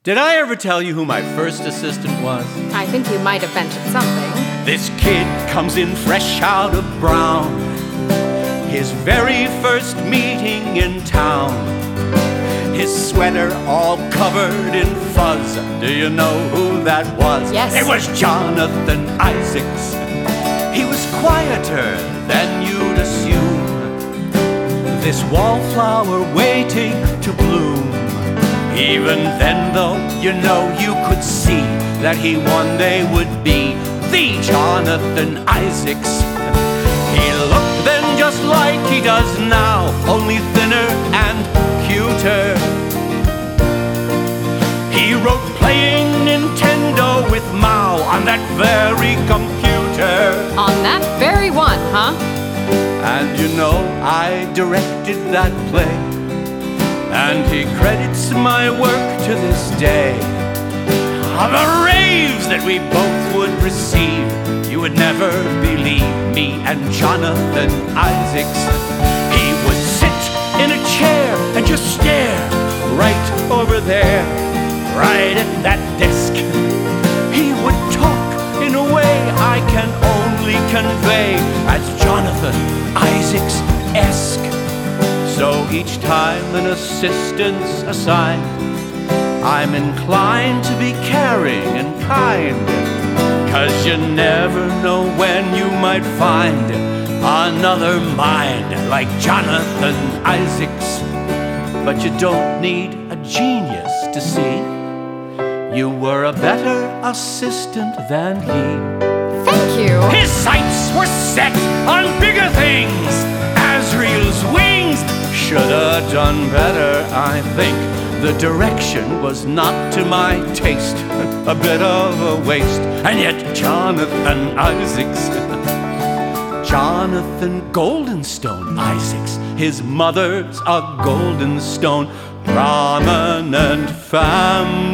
Did I ever tell you who my first assistant was? I think you might have mentioned something. This kid comes in fresh out of Brown, his very first meeting in town. His sweater all covered in fuzz. Do you know who that was? Yes. It was Jonathan Isaacs. He was quieter than you'd assume, this wallflower waiting to bloom. Even then, though, you know you could see that he one day would be the Jonathan Isaacs. He looked then just like he does now, only thinner and cuter. He wrote playing Nintendo with Mao on that very computer. On that very one, huh? And you know, I directed that play, and he credits my work to this day. The raves that we both would receive, you would never believe. Me and Jonathan Isaacs. He would sit in a chair and just stare right over there, right at that desk. He would talk in a way I can only convey as Jonathan Isaacs-esque. So each time an assistant's assigned, I'm inclined to be caring and kind, 'cause you never know when you might find another mind like Jonathan Isaacs. But you don't need a genius to see you were a better assistant than he. Thank you. His sights were set on bigger things. Azrael's wings should have done better, I think. The direction was not to my taste, a bit of a waste. And yet Jonathan Isaacs, Jonathan Goldenstone Isaacs, his mother's a golden stone, prominent family